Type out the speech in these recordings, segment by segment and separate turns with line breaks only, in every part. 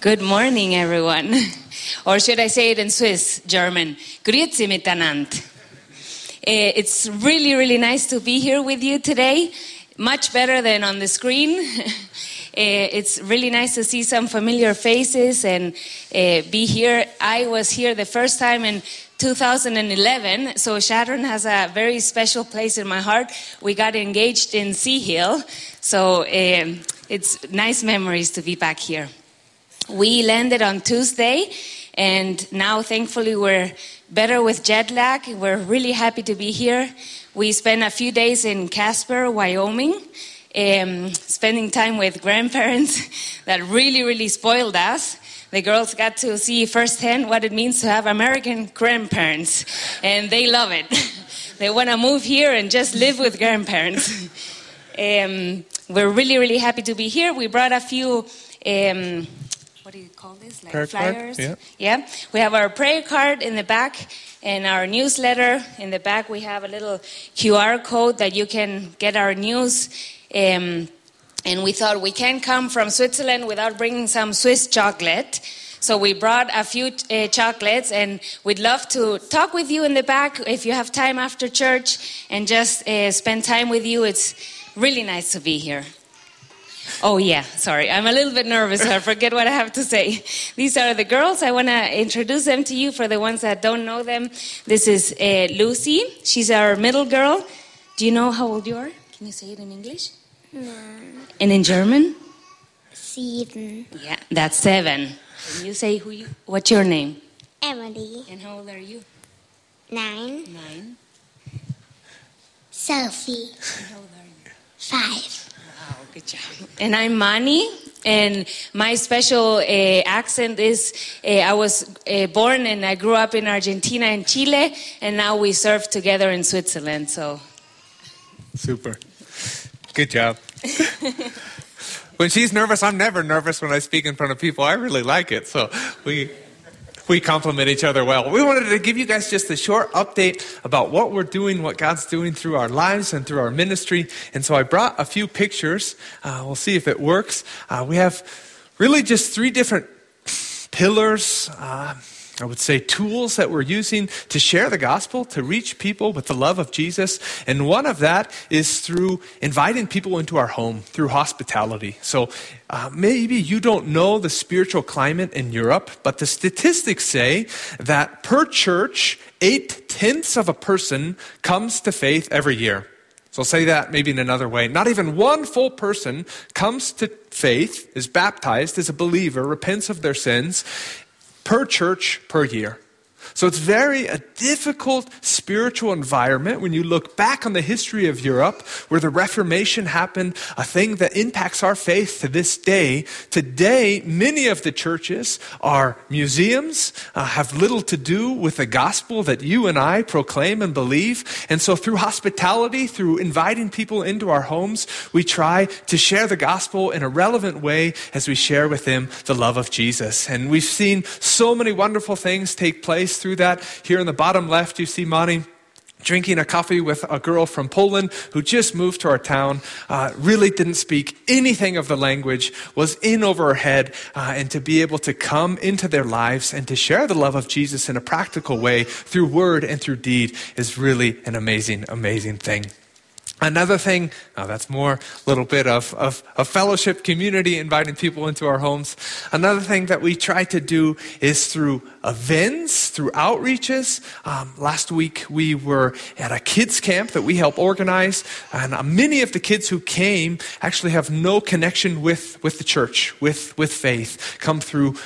Good morning, everyone. Or should I say it in Swiss, German? Grüezi miteinander. It's really, really nice to be here with you today. Much better than on the screen. It's really nice to see some familiar faces and be here. I was here the first time in 2011, so Shadron has a very special place in my heart. We got engaged in Sea Hill, so it's nice memories to be back here. We landed on Tuesday, and now thankfully we're better with jet lag. We're really happy to be here. We spent a few days in Casper, Wyoming, spending time with grandparents that really, really spoiled us. The girls got to see firsthand what it means to have American grandparents, and they love it. They want to move here and just live with grandparents. We're really, really happy to be here. We brought a few... what do you call this? Like
prayer
flyers?
Card,
yeah. We have our prayer card in the back and our newsletter. In the back, we have a little QR code that you can get our news. And we thought we can't come from Switzerland without bringing some Swiss chocolate. So we brought a few chocolates, and we'd love to talk with you in the back if you have time after church and just spend time with you. It's really nice to be here. Oh, yeah, sorry. I'm a little bit nervous. I forget what I have to say. These are the girls. I want to introduce them to you for the ones that don't know them. This is Lucy. She's our middle girl. Do you know how old you are? Can you say it in English?
No.
And in German?
7.
Yeah, that's 7. Can you say what's your name?
Emily.
And how old are you?
9.
9.
Sophie.
And how old are you?
5.
Wow, good job. And I'm Mani, and my special accent is I was born and I grew up in Argentina and Chile, and now we serve together in Switzerland. So,
Super. Good job. When she's nervous, I'm never nervous when I speak in front of people. I really like it. So we complement each other well. We wanted to give you guys just a short update about what we're doing, what God's doing through our lives and through our ministry. And so I brought a few pictures. We'll see if it works. We have really just 3 different pillars, I would say tools that we're using to share the gospel, to reach people with the love of Jesus. And one of that is through inviting people into our home, through hospitality. So maybe you don't know the spiritual climate in Europe, but the statistics say that per church, 8/10 of a person comes to faith every year. So I'll say that maybe in another way. Not even one full person comes to faith, is baptized, is a believer, repents of their sins, per church per year. So it's a difficult spiritual environment when you look back on the history of Europe, where the Reformation happened, a thing that impacts our faith to this day. Today, many of the churches are museums, have little to do with the gospel that you and I proclaim and believe. And so through hospitality, through inviting people into our homes, we try to share the gospel in a relevant way as we share with them the love of Jesus. And we've seen so many wonderful things take place through that. Here in the bottom left, you see Mani drinking a coffee with a girl from Poland who just moved to our town, really didn't speak anything of the language, was in over her head, and to be able to come into their lives and to share the love of Jesus in a practical way through word and through deed is really an amazing, amazing thing. Another thing, that's more a little bit of fellowship, community, inviting people into our homes. Another thing that we try to do is through events, through outreaches. Last week we were at a kids camp that we help organize, and many of the kids who came actually have no connection with the church, with faith, come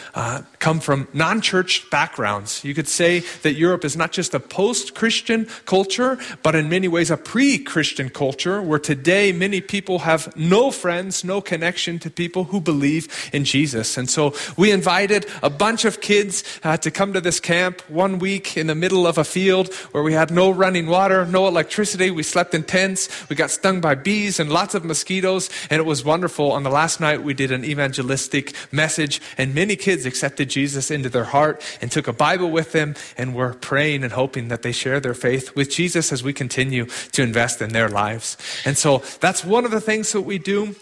from non-church backgrounds. You could say that Europe is not just a post-Christian culture, but in many ways a pre-Christian culture, where today many people have no friends, no connection to people who believe in Jesus. And so we invited a bunch of kids to come to this camp 1 week in the middle of a field where we had no running water, no electricity. We slept in tents. We got stung by bees and lots of mosquitoes, and it was wonderful. On the last night, we did an evangelistic message, and many kids accepted Jesus into their heart and took a Bible with them, and we're praying and hoping that they share their faith with Jesus as we continue to invest in their lives. And so that's one of the things that we do.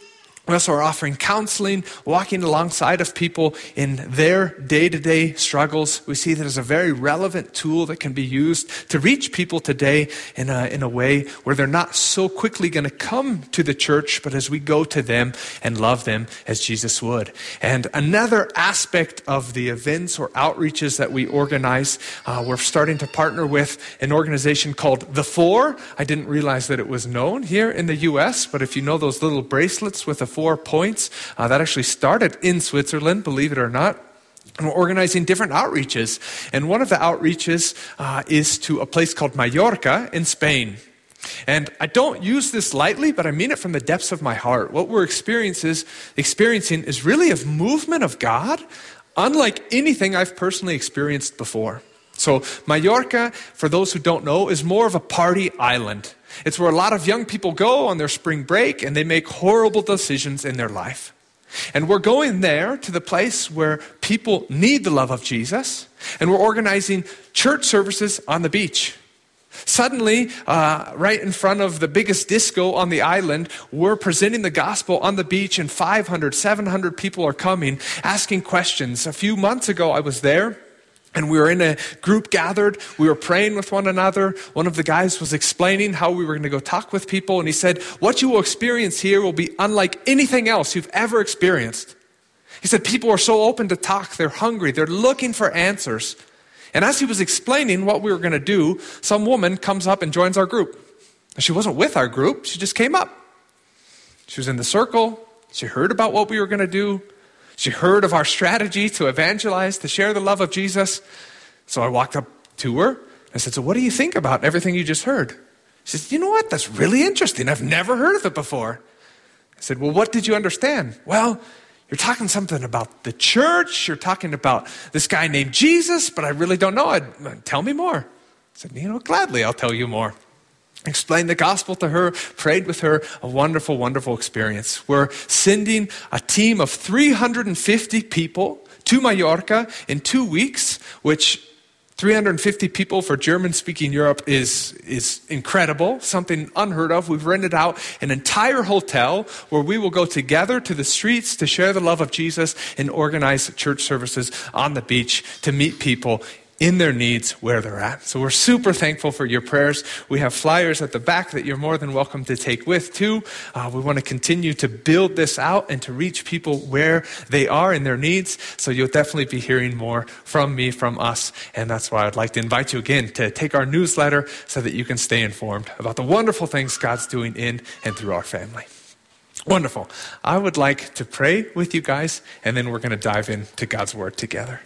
We also are offering counseling, walking alongside of people in their day-to-day struggles. We see that as a very relevant tool that can be used to reach people today in a way where they're not so quickly going to come to the church, but as we go to them and love them as Jesus would. And another aspect of the events or outreaches that we organize, we're starting to partner with an organization called The Four. I didn't realize that it was known here in the U.S., but if you know those little bracelets with the 4 points, that actually started in Switzerland, believe it or not. And we're organizing different outreaches. And one of the outreaches is to a place called Mallorca in Spain. And I don't use this lightly, but I mean it from the depths of my heart. What we're experiencing is really a movement of God unlike anything I've personally experienced before. So Mallorca, for those who don't know, is more of a party island. It's where a lot of young people go on their spring break and they make horrible decisions in their life. And we're going there to the place where people need the love of Jesus, and we're organizing church services on the beach. Suddenly, right in front of the biggest disco on the island, we're presenting the gospel on the beach, and 500, 700 people are coming, asking questions. A few months ago, I was there. And we were in a group gathered, we were praying with one another. One of the guys was explaining how we were going to go talk with people. And he said, what you will experience here will be unlike anything else you've ever experienced. He said, people are so open to talk, they're hungry, they're looking for answers. And as he was explaining what we were going to do, some woman comes up and joins our group. She wasn't with our group, she just came up. She was in the circle, she heard about what we were going to do. She heard of our strategy to evangelize, to share the love of Jesus. So I walked up to her. I said, so what do you think about everything you just heard? She said, you know what? That's really interesting. I've never heard of it before. I said, well, what did you understand? Well, you're talking something about the church. You're talking about this guy named Jesus, but I really don't know. Tell me more. I said, gladly, I'll tell you more. Explained the gospel to her, prayed with her, a wonderful, wonderful experience. We're sending a team of 350 people to Mallorca in 2 weeks, which 350 people for German-speaking Europe is incredible, something unheard of. We've rented out an entire hotel where we will go together to the streets to share the love of Jesus and organize church services on the beach to meet people in their needs where they're at. So we're super thankful for your prayers. We have flyers at the back that you're more than welcome to take with too. We want to continue to build this out and to reach people where they are in their needs. So you'll definitely be hearing more from me, from us. And that's why I'd like to invite you again to take our newsletter so that you can stay informed about the wonderful things God's doing in and through our family. Wonderful. I would like to pray with you guys, and then we're going to dive into God's word together.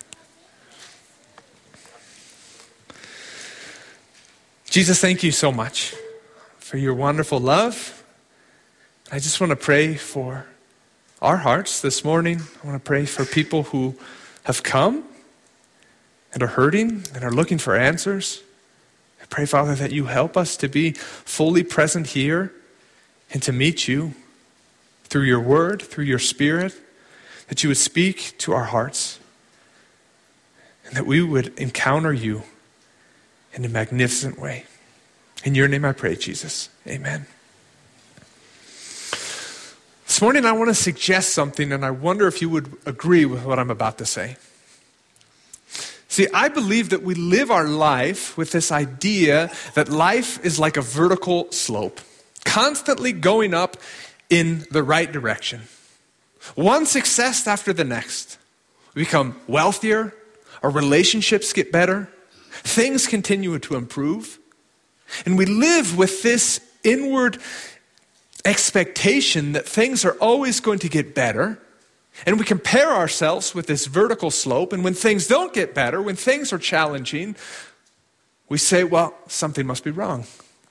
Jesus, thank you so much for your wonderful love. I just want to pray for our hearts this morning. I want to pray for people who have come and are hurting and are looking for answers. I pray, Father, that you help us to be fully present here and to meet you through your word, through your spirit, that you would speak to our hearts and that we would encounter you in a magnificent way. In your name I pray, Jesus. Amen. This morning I want to suggest something, and I wonder if you would agree with what I'm about to say. See, I believe that we live our life with this idea that life is like a vertical slope, constantly going up in the right direction. One success after the next. We become wealthier, our relationships get better, things continue to improve, and we live with this inward expectation that things are always going to get better, and we compare ourselves with this vertical slope, and when things don't get better, when things are challenging, we say, well, something must be wrong.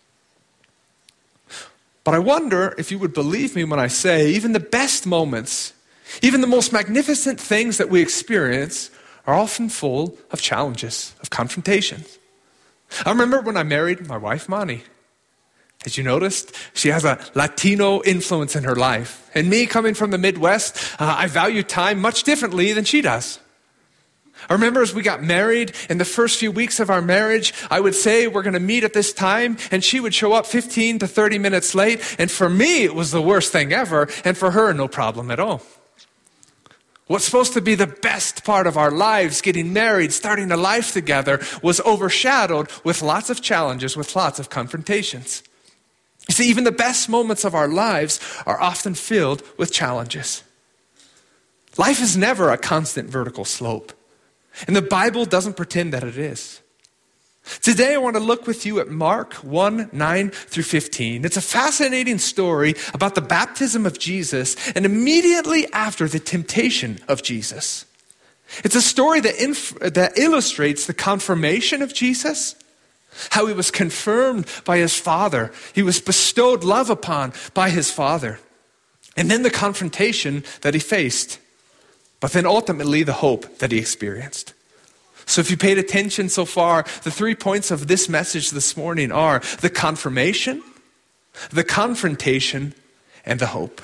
But I wonder if you would believe me when I say even the best moments, even the most magnificent things that we experience are often full of challenges, of confrontations. I remember when I married my wife, Mani. As you noticed, she has a Latino influence in her life. And me coming from the Midwest, I value time much differently than she does. I remember as we got married, in the first few weeks of our marriage, I would say we're going to meet at this time, and she would show up 15 to 30 minutes late, and for me it was the worst thing ever, and for her no problem at all. What's supposed to be the best part of our lives, getting married, starting a life together, was overshadowed with lots of challenges, with lots of confrontations. You see, even the best moments of our lives are often filled with challenges. Life is never a constant vertical slope. And the Bible doesn't pretend that it is. Today I want to look with you at Mark 1:9-15. It's a fascinating story about the baptism of Jesus and immediately after the temptation of Jesus. It's a story that illustrates the confirmation of Jesus, how he was confirmed by his Father. He was bestowed love upon by his Father. And then the confrontation that he faced. But then ultimately the hope that he experienced. So if you paid attention so far, the 3 points of this message this morning are the confirmation, the confrontation, and the hope.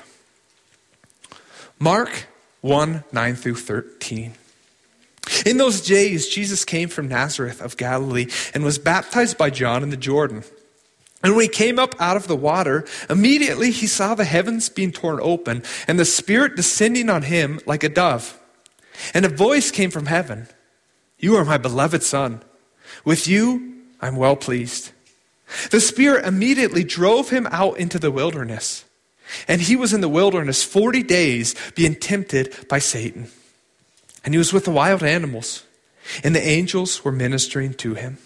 Mark 1:9-13. In those days, Jesus came from Nazareth of Galilee and was baptized by John in the Jordan. And when he came up out of the water, immediately he saw the heavens being torn open and the Spirit descending on him like a dove. And a voice came from heaven, "You are my beloved Son. With you I'm well pleased." The Spirit immediately drove him out into the wilderness. And he was in the wilderness 40 days being tempted by Satan. And he was with the wild animals, and the angels were ministering to him.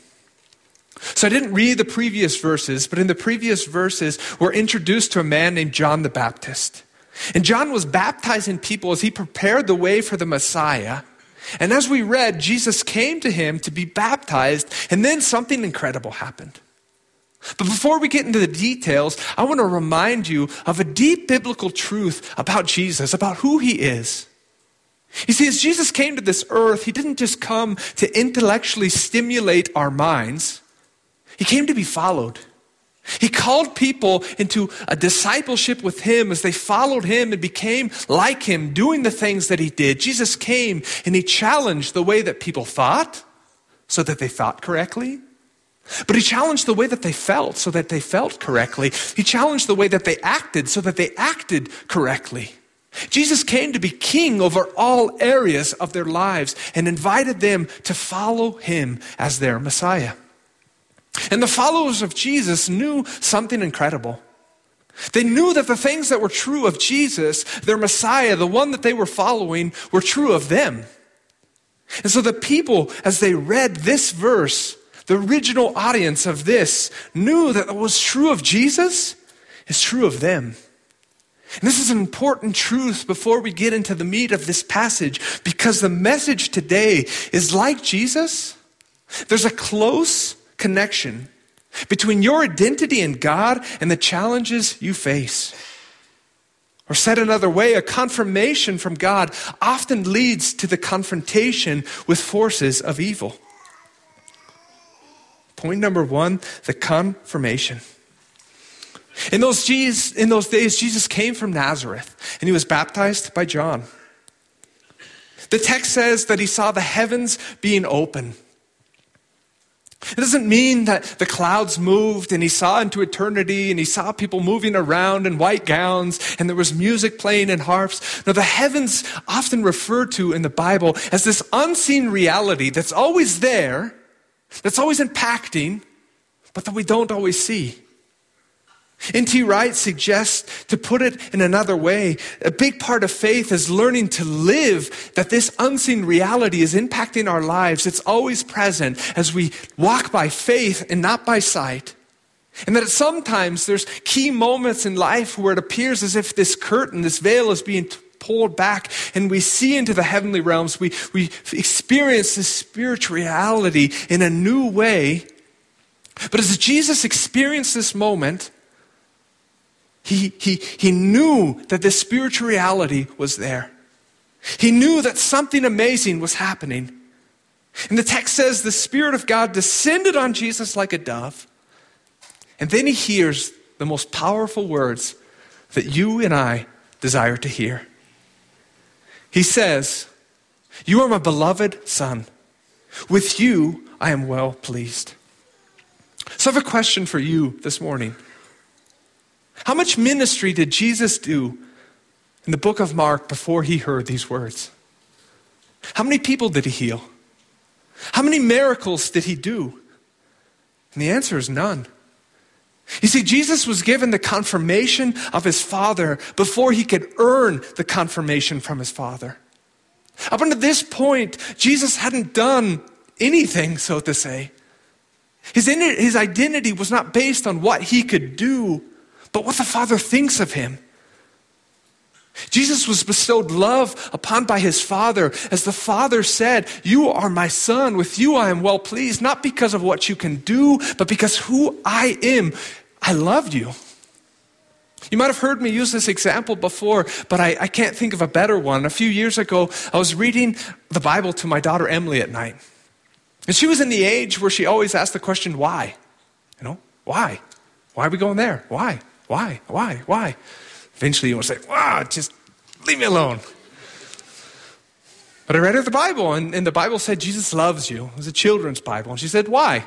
So I didn't read the previous verses, but in the previous verses, we're introduced to a man named John the Baptist. And John was baptizing people as he prepared the way for the Messiah. And as we read, Jesus came to him to be baptized, and then something incredible happened. But before we get into the details, I want to remind you of a deep biblical truth about Jesus, about who he is. You see, as Jesus came to this earth, he didn't just come to intellectually stimulate our minds. He came to be followed. He called people into a discipleship with him as they followed him and became like him, doing the things that he did. Jesus came and he challenged the way that people thought so that they thought correctly. But he challenged the way that they felt so that they felt correctly. He challenged the way that they acted so that they acted correctly. Jesus came to be king over all areas of their lives and invited them to follow him as their Messiah. And the followers of Jesus knew something incredible. They knew that the things that were true of Jesus, their Messiah, the one that they were following, were true of them. And so the people, as they read this verse, the original audience of this, knew that what was true of Jesus is true of them. And this is an important truth before we get into the meat of this passage, because the message today is like Jesus. There's a close connection between your identity in God and the challenges you face. Or said another way, a confirmation from God often leads to the confrontation with forces of evil. Point number 1, the confirmation. In those days, Jesus came from Nazareth and he was baptized by John. The text says that he saw the heavens being open. It doesn't mean that the clouds moved and he saw into eternity and he saw people moving around in white gowns and there was music playing and harps. No, the heavens often referred to in the Bible as this unseen reality that's always there, that's always impacting, but that we don't always see. N.T. Wright suggests, to put it in another way, a big part of faith is learning to live that this unseen reality is impacting our lives. It's always present as we walk by faith and not by sight. And that sometimes there's key moments in life where it appears as if this curtain, this veil is being pulled back and we see into the heavenly realms. We experience this spiritual reality in a new way. But as Jesus experienced this moment, He knew that this spiritual reality was there. He knew that something amazing was happening. And the text says the Spirit of God descended on Jesus like a dove. And then he hears the most powerful words that you and I desire to hear. He says,
You are my beloved Son. With you I am well pleased. So I have a question for you this morning. How much ministry did Jesus do in the book of Mark before he heard these words? How many people did he heal? How many miracles did he do? And the answer is none. You see, Jesus was given the confirmation of his Father before he could earn the confirmation from his Father. Up until this point, Jesus hadn't done anything, so to say. His identity was not based on what he could do, but what the Father thinks of him. Jesus was bestowed love upon by his Father, as the Father said, "You are my Son, with you I am well pleased," not because of what you can do, but because who I am. I love you. You might have heard me use this example before, but I can't think of a better one. A few years ago, I was reading the Bible to my daughter Emily at night. And she was in the age where she always asked the question, why? Why? Why are we going there? Why? Eventually you want to say, just leave me alone. But I read her the Bible, and the Bible said Jesus loves you. It was a children's Bible. And she said, why?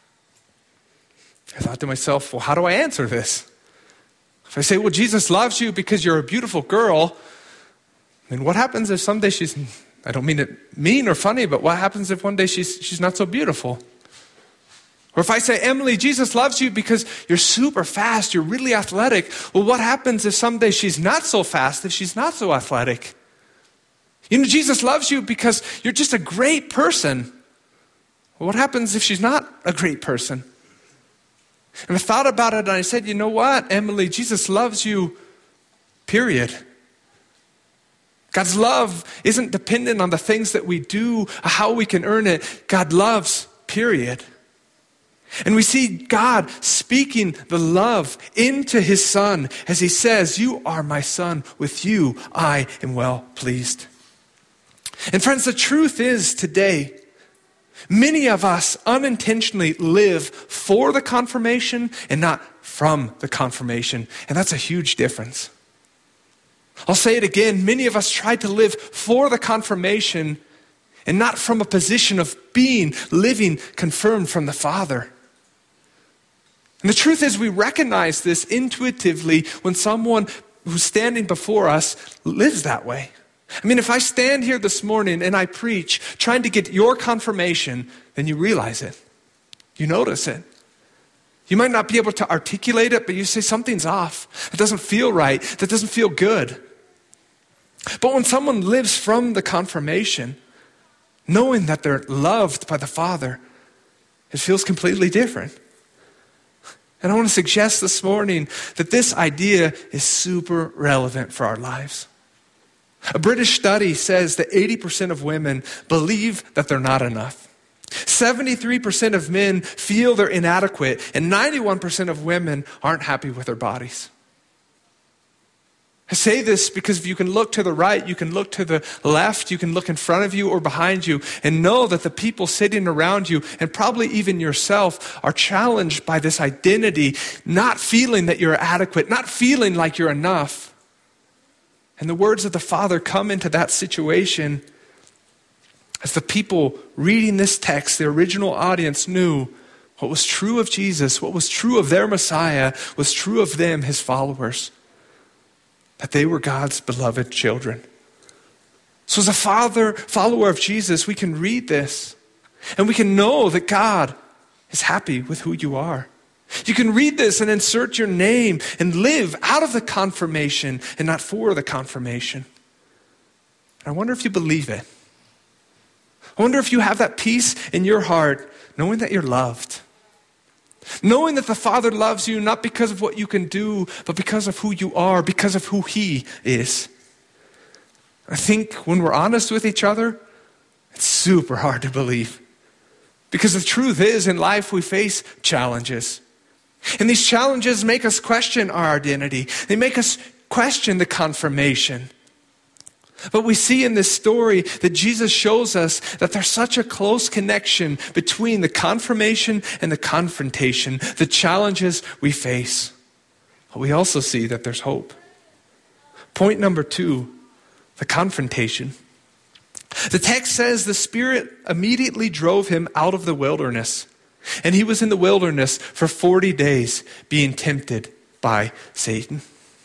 I thought to myself, well, how do I answer this? If I say, well, Jesus loves you because you're a beautiful girl, then what happens if someday she's, I don't mean it mean or funny, but what happens if one day she's not so beautiful? Or if I say, Emily, Jesus loves you because you're super fast, you're really athletic, well, what happens if someday she's not so fast, if she's not so athletic? Jesus loves you because you're just a great person. Well, what happens if she's not a great person? And I thought about it and I said, you know what, Emily, Jesus loves you, period. God's love isn't dependent on the things that we do, or how we can earn it. God loves, period. And we see God speaking the love into his Son as he says, "You are my Son, with you I am well pleased." And friends, the truth is today, many of us unintentionally live for the confirmation and not from the confirmation. And that's a huge difference. I'll say it again. Many of us try to live for the confirmation and not from a position of being, living, confirmed from the Father. And the truth is, we recognize this intuitively when someone who's standing before us lives that way. I mean, if I stand here this morning and I preach trying to get your confirmation, then you realize it. You notice it. You might not be able to articulate it, but you say something's off. It doesn't feel right. That doesn't feel good. But when someone lives from the confirmation, knowing that they're loved by the Father, it feels completely different. And I want to suggest this morning that this idea is super relevant for our lives. A British study says that 80% of women believe that they're not enough. 73% of men feel they're inadequate, and 91% of women aren't happy with their bodies. I say this because if you can look to the right, you can look to the left, you can look in front of you or behind you and know that the people sitting around you and probably even yourself are challenged by this identity, not feeling that you're adequate, not feeling like you're enough. And the words of the Father come into that situation as the people reading this text, the original audience knew what was true of Jesus, what was true of their Messiah, was true of them, his followers. That they were God's beloved children. So as a follower of Jesus, we can read this and we can know that God is happy with who you are. You can read this and insert your name and live out of the confirmation and not for the confirmation. I wonder if you believe it. I wonder if you have that peace in your heart, knowing that you're loved. Knowing that the Father loves you not because of what you can do, but because of who you are, because of who he is. I think when we're honest with each other, it's super hard to believe. Because the truth is, in life we face challenges. And these challenges make us question our identity. They make us question the confirmation. But we see in this story that Jesus shows us that there's such a close connection between the confirmation and the confrontation, the challenges we face. But we also see that there's hope. Point number 2, the confrontation. The text says the Spirit immediately drove him out of the wilderness. And he was in the wilderness for 40 days being tempted by Satan.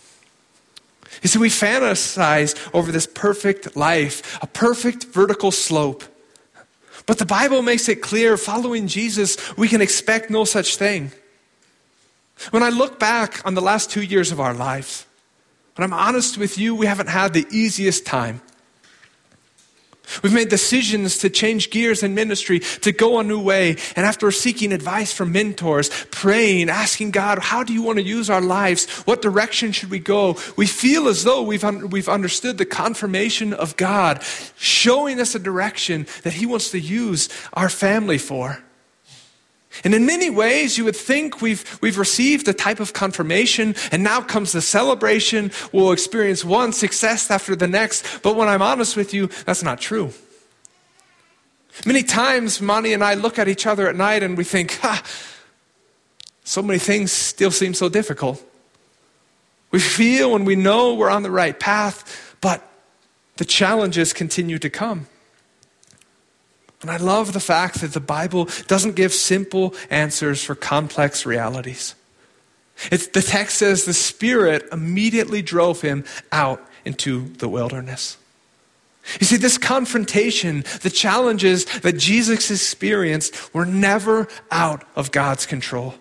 You see, we fantasize over this perfect life, a perfect vertical slope. But the Bible makes it clear, following Jesus, we can expect no such thing. When I look back on the last 2 years of our lives, when I'm honest with you, we haven't had the easiest time. We've made decisions to change gears in ministry, to go a new way. And after seeking advice from mentors, praying, asking God, how do you want to use our lives? What direction should we go? We feel as though we've understood the confirmation of God, showing us a direction that he wants to use our family for. And in many ways, you would think we've received a type of confirmation, and now comes the celebration. We'll experience one success after the next. But when I'm honest with you, that's not true. Many times, Monty and I look at each other at night and we think, so many things still seem so difficult. We feel and we know we're on the right path, but the challenges continue to come. And I love the fact that the Bible doesn't give simple answers for complex realities. The text says the Spirit immediately drove him out into the wilderness. You see, this confrontation, the challenges that Jesus experienced were never out of God's control.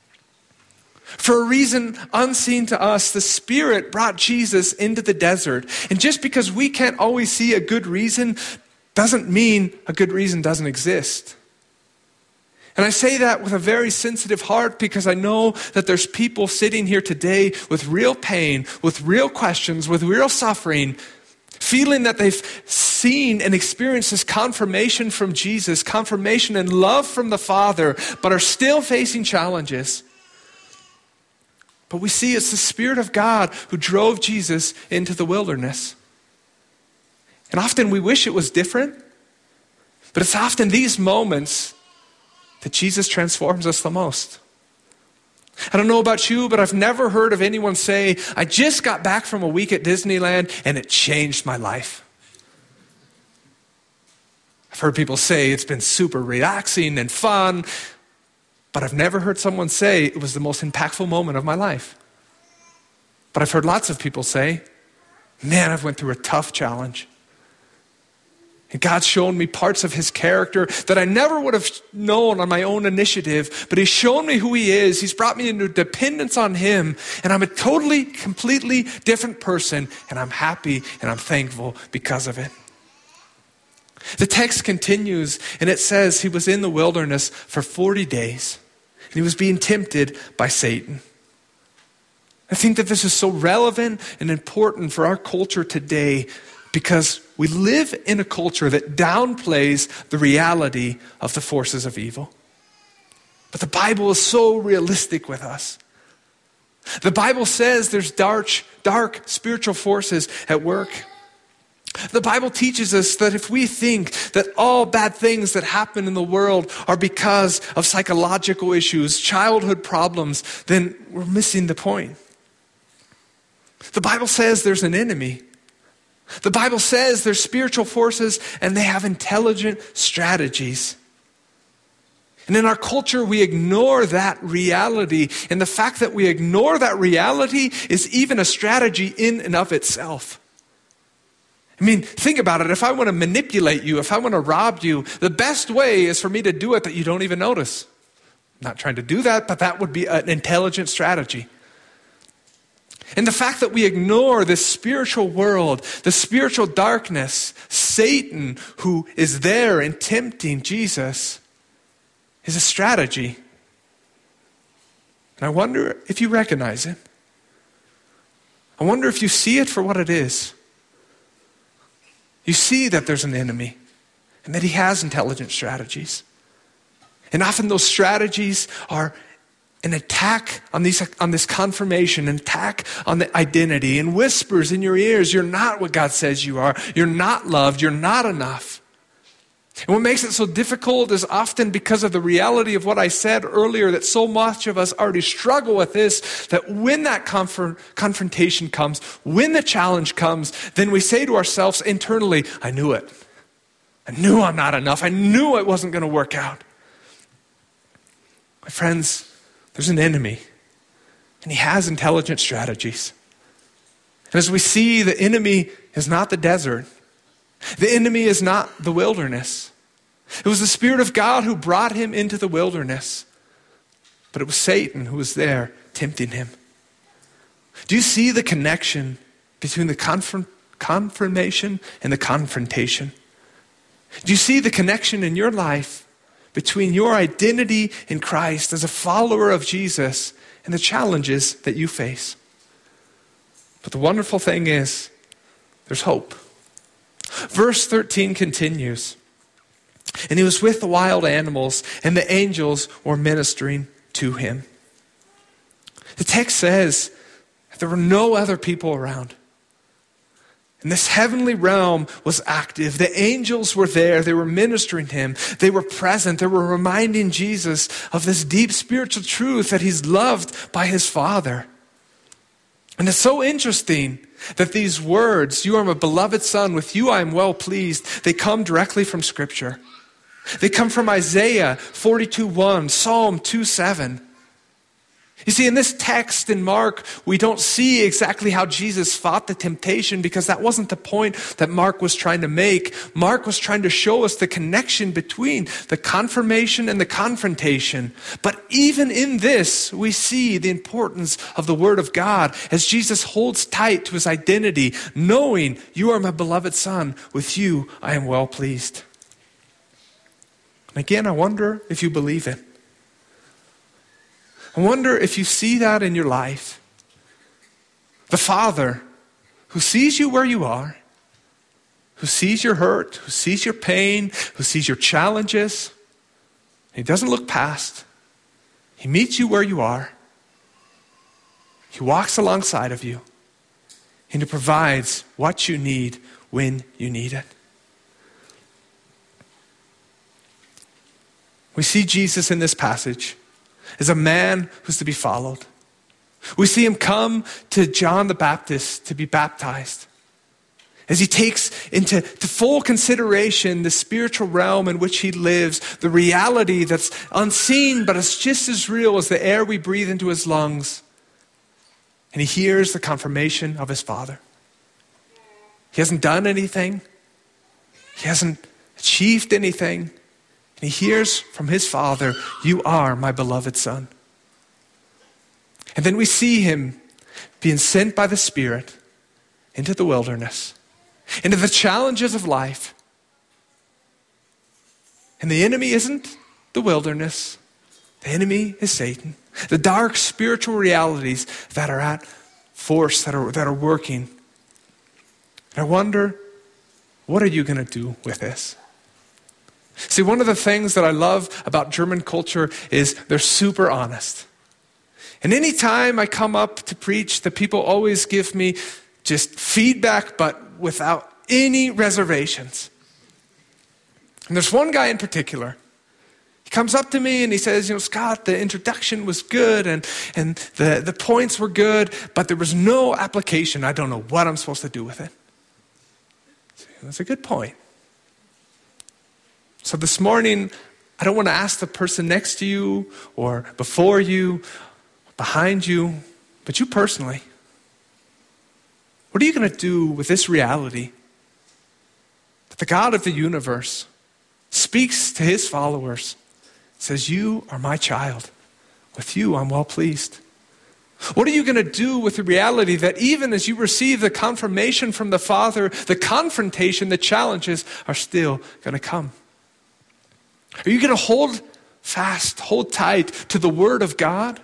For a reason unseen to us, the Spirit brought Jesus into the desert. And just because we can't always see a good reason doesn't mean a good reason doesn't exist. And I say that with a very sensitive heart because I know that there's people sitting here today with real pain, with real questions, with real suffering, feeling that they've seen and experienced this confirmation from Jesus, confirmation and love from the Father, but are still facing challenges. But we see it's the Spirit of God who drove Jesus into the wilderness. And often we wish it was different, but it's often these moments that Jesus transforms us the most. I don't know about you, but I've never heard of anyone say, I just got back from a week at Disneyland and it changed my life. I've heard people say it's been super relaxing and fun, but I've never heard someone say it was the most impactful moment of my life. But I've heard lots of people say, man, I've went through a tough challenge. And God's shown me parts of his character that I never would have known on my own initiative, but he's shown me who he is. He's brought me into dependence on him, and I'm a totally, completely different person, and I'm happy and I'm thankful because of it. The text continues, and it says he was in the wilderness for 40 days, and he was being tempted by Satan. I think that this is so relevant and important for our culture today because we live in a culture that downplays the reality of the forces of evil. But the Bible is so realistic with us. The Bible says there's dark spiritual forces at work. The Bible teaches us that if we think that all bad things that happen in the world are because of psychological issues, childhood problems, then we're missing the point. The Bible says there's an enemy. The Bible says there's spiritual forces and they have intelligent strategies. And in our culture, we ignore that reality. And the fact that we ignore that reality is even a strategy in and of itself. I mean, think about it. If I want to manipulate you, if I want to rob you, the best way is for me to do it that you don't even notice. I'm not trying to do that, but that would be an intelligent strategy. And the fact that we ignore this spiritual world, the spiritual darkness, Satan, who is there and tempting Jesus, is a strategy. And I wonder if you recognize it. I wonder if you see it for what it is. You see that there's an enemy and that he has intelligent strategies. And often those strategies are an attack on this confirmation, an attack on the identity, and whispers in your ears, you're not what God says you are. You're not loved. You're not enough. And what makes it so difficult is often because of the reality of what I said earlier, that so much of us already struggle with this, that when that confrontation comes, when the challenge comes, then we say to ourselves internally, I knew it. I knew I'm not enough. I knew it wasn't going to work out. My friends, there's an enemy, and he has intelligent strategies. And as we see, the enemy is not the desert. The enemy is not the wilderness. It was the Spirit of God who brought him into the wilderness. But it was Satan who was there tempting him. Do you see the connection between the confirmation and the confrontation? Do you see the connection in your life between your identity in Christ as a follower of Jesus and the challenges that you face? But the wonderful thing is, there's hope. Verse 13 continues, and he was with the wild animals, and the angels were ministering to him. The text says that there were no other people around. And this heavenly realm was active. The angels were there. They were ministering to him. They were present. They were reminding Jesus of this deep spiritual truth that he's loved by his Father. And it's so interesting that these words, "You are my beloved Son, with you I am well pleased," they come directly from Scripture. They come from Isaiah 42:1, Psalm 2:7. You see, in this text in Mark, we don't see exactly how Jesus fought the temptation, because that wasn't the point that Mark was trying to make. Mark was trying to show us the connection between the confirmation and the confrontation. But even in this, we see the importance of the Word of God as Jesus holds tight to his identity, knowing, "You are my beloved Son, with you I am well pleased." And again, I wonder if you believe it. I wonder if you see that in your life. The Father who sees you where you are, who sees your hurt, who sees your pain, who sees your challenges. He doesn't look past. He meets you where you are. He walks alongside of you, and he provides what you need when you need it. We see Jesus in this passage as a man who's to be followed. We see him come to John the Baptist to be baptized, as he takes into full consideration the spiritual realm in which he lives, the reality that's unseen, but it's just as real as the air we breathe into his lungs. And he hears the confirmation of his Father. He hasn't done anything. He hasn't achieved anything. And he hears from his Father, "You are my beloved Son." And then we see him being sent by the Spirit into the wilderness, into the challenges of life. And the enemy isn't the wilderness. The enemy is Satan. The dark spiritual realities that are at force, that are working. And I wonder, what are you going to do with this? See, one of the things that I love about German culture is they're super honest. And anytime I come up to preach, the people always give me just feedback, but without any reservations. And there's one guy in particular. He comes up to me and he says, "Scott, the introduction was good and the points were good, but there was no application. I don't know what I'm supposed to do with it." That's a good point. So this morning, I don't want to ask the person next to you or before you, behind you, but you personally. What are you going to do with this reality that the God of the universe speaks to his followers, says, "You are my child. With you I'm well pleased"? What are you going to do with the reality that even as you receive the confirmation from the Father, the confrontation, the challenges are still going to come? Are you going to hold fast, hold tight to the Word of God?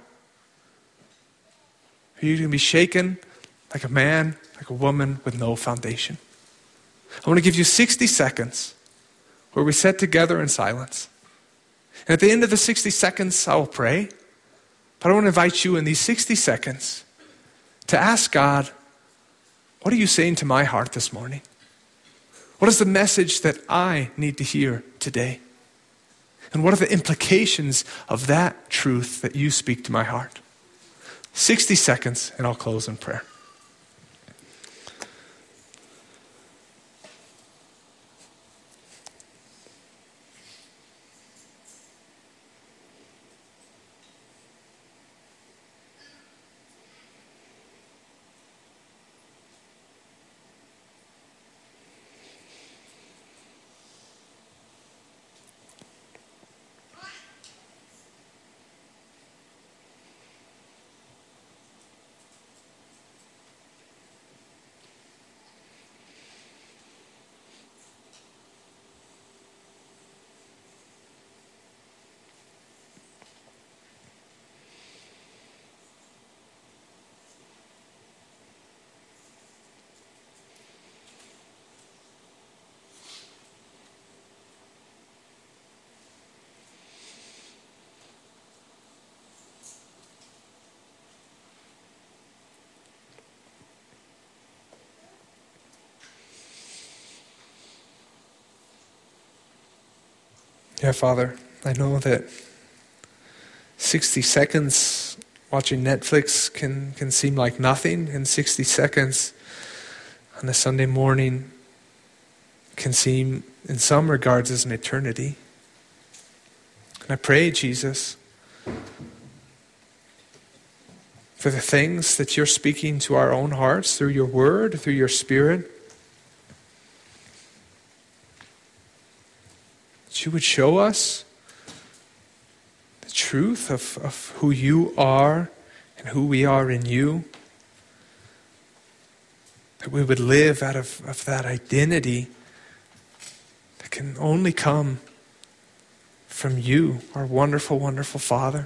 Are you going to be shaken like a man, like a woman with no foundation? I want to give you 60 seconds where we sit together in silence. And at the end of the 60 seconds, I will pray. But I want to invite you in these 60 seconds to ask God, what are you saying to my heart this morning? What is the message that I need to hear today? And what are the implications of that truth that you speak to my heart? 60 seconds, and I'll close in prayer. Yeah, Father, I know that 60 seconds watching Netflix can seem like nothing, and 60 seconds on a Sunday morning can seem, in some regards, as an eternity. And I pray, Jesus, for the things that you're speaking to our own hearts through your word, through your Spirit, that you would show us the truth of who you are and who we are in you. That we would live out of that identity that can only come from you, our wonderful, wonderful Father.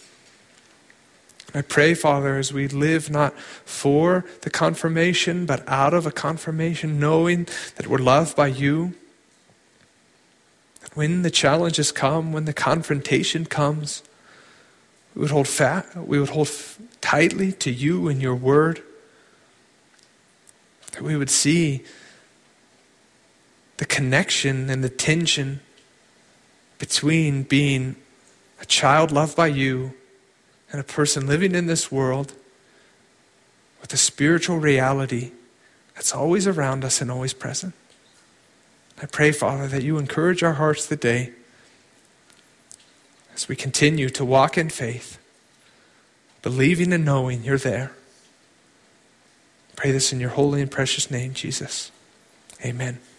I pray, Father, as we live not for the confirmation, but out of a confirmation, knowing that we're loved by you, that when the challenges come, when the confrontation comes, we would hold tightly to you and your word, that we would see the connection and the tension between being a child loved by you and a person living in this world with a spiritual reality that's always around us and always present. I pray, Father, that you encourage our hearts today as we continue to walk in faith, believing and knowing you're there. I pray this in your holy and precious name, Jesus. Amen.